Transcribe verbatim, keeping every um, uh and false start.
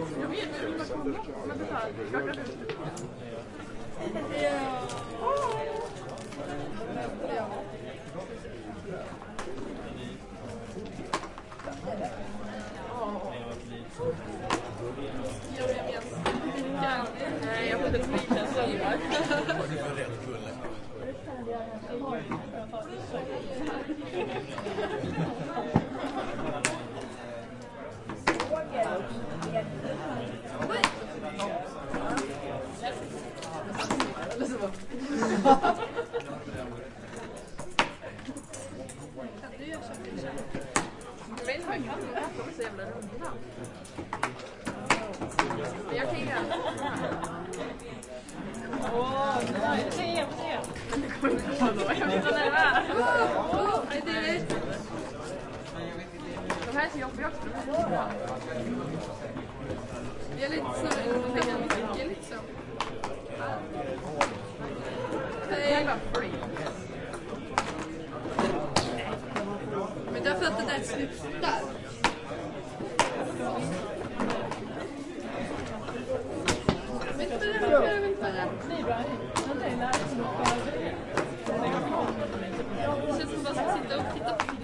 Jag vet inte hur man kommer. Men det här, klart att nej, jag får inte bli så här. Jag vet inte vad jag kan med att de är så jävla runda. Jag kan göra åh, nej, se, se. Men det kommer inte på då. Jag vet inte vad det är. Åh, det är det. De här är så jobbiga också. Det är lite så mycket liksom. Det är bara free. Men därför att det där slutar. Vänta, vänta, vänta. Nej, bra. Det känns som att man ska sitta och titta på